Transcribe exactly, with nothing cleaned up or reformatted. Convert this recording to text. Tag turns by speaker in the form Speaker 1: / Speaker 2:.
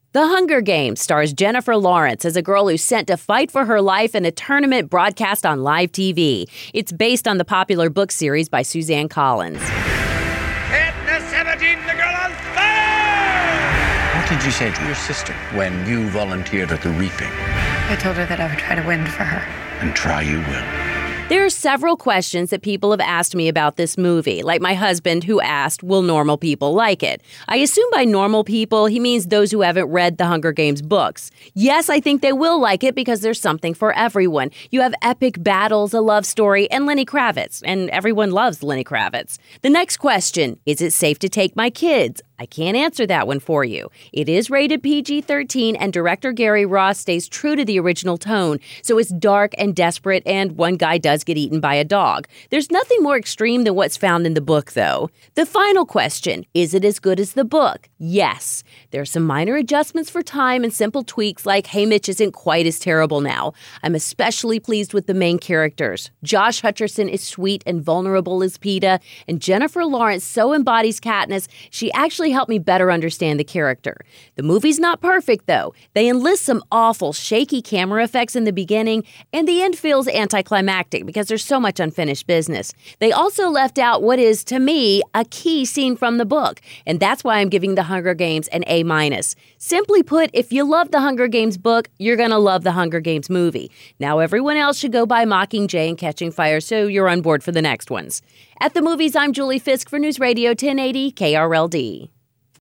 Speaker 1: The Hunger Games stars Jennifer Lawrence as a girl who's sent to fight for her life in a tournament broadcast on live T V. It's based on the popular book series by Suzanne Collins.
Speaker 2: Katniss Everdeen, the girl on fire!
Speaker 3: What did you say to your sister when you volunteered at the reaping?
Speaker 4: I told her that I would try to win for her.
Speaker 3: And try you will.
Speaker 1: There are several questions that people have asked me about this movie, like my husband who asked, will normal people like it? I assume by normal people, he means those who haven't read the Hunger Games books. Yes, I think they will like it because there's something for everyone. You have epic battles, a love story, and Lenny Kravitz, and everyone loves Lenny Kravitz. The next question, is it safe to take my kids? I can't answer that one for you. It is rated P G thirteen, and director Gary Ross stays true to the original tone, so it's dark and desperate, and one guy does get eaten by a dog. There's nothing more extreme than what's found in the book, though. The final question, is it as good as the book? Yes. There are some minor adjustments for time and simple tweaks like, hey, Mitch isn't quite as terrible now. I'm especially pleased with the main characters. Josh Hutcherson is sweet and vulnerable as Peeta, and Jennifer Lawrence so embodies Katniss, she actually helped me better understand the character. The movie's not perfect, though. They enlist some awful, shaky camera effects in the beginning, and the end feels anticlimactic because there's so much unfinished business. They also left out what is, to me, a key scene from the book, and that's why I'm giving The Hunger Games an A minus. Simply put, if you love the Hunger Games book, you're going to love the Hunger Games movie. Now everyone else should go buy Mockingjay and Catching Fire, so you're on board for the next ones. At the movies, I'm Julie Fisk for News Radio ten eighty K R L D.